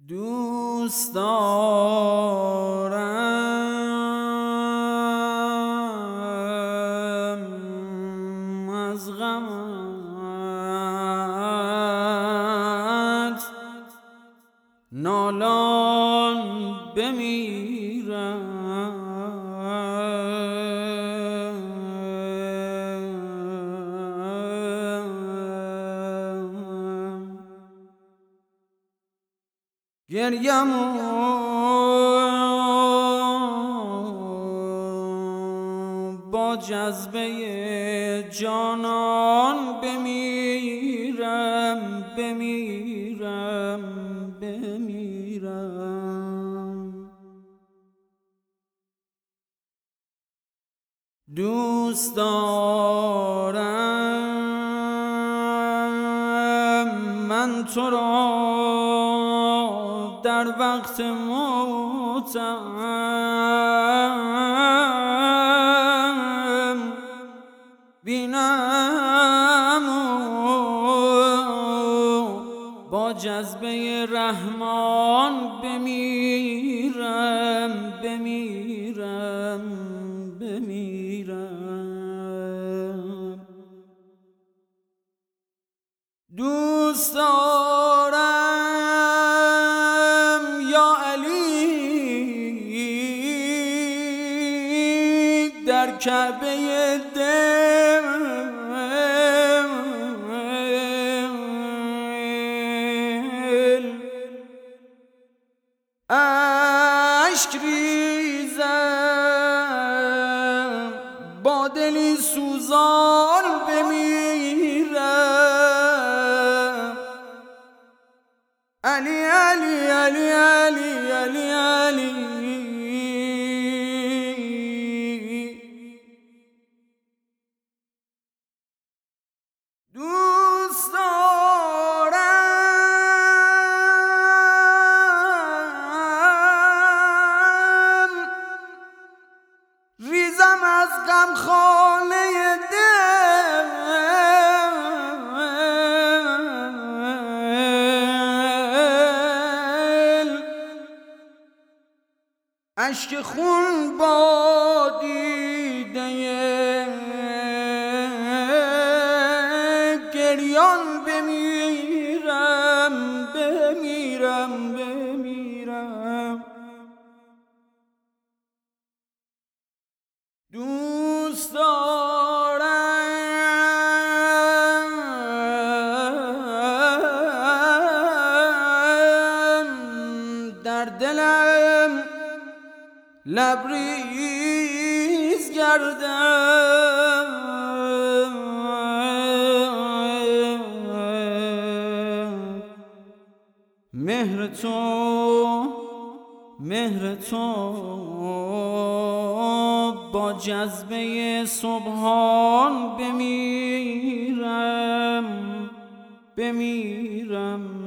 دوست دارم از غمت نالان بمیرم. گریمو با جذبه جانان بمیرم بمیرم بمیرم. دوست دارم من تو را در وقت موتم بینم و با جذبه رحمان بمیرم بمیرم بمیرم. دوست دارم یا علی در کعبه دل اشک ریزم با دلی سوزان بمیرم. علی علی علی علی علی علی. دوست دارم ریزم از غمخانه دل اشک خون با دیده گریان بمیرم بمیرم بمیرم. دوست دارم در دلم لبریز گردم مهر تو با جذبه سبحان بمیرم بمیرم